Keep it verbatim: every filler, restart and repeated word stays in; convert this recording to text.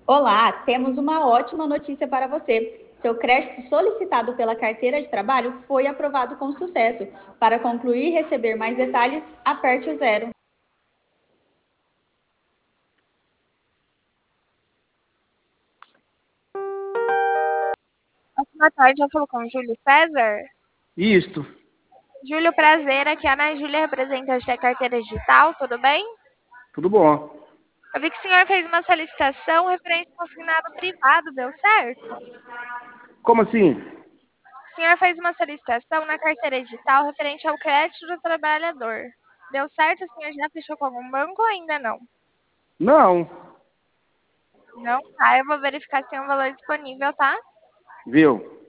Olá, temos uma ótima notícia para você. Seu crédito solicitado pela carteira de trabalho foi aprovado com sucesso. Para concluir e receber mais detalhes, aperte o zero. Boa tarde, eu falo com o Júlio César. Isto, Júlio, prazer, aqui é a Ana Júlia, representante da carteira digital, tudo bem? tudo bom. Eu vi que o senhor fez uma solicitação referente ao consignado privado, deu certo? Como assim? O senhor fez uma solicitação na carteira digital referente ao crédito do trabalhador. Deu certo? O senhor já fechou com algum banco ou ainda não? Não, Não? Tá, eu vou verificar se tem um valor disponível, tá? viu?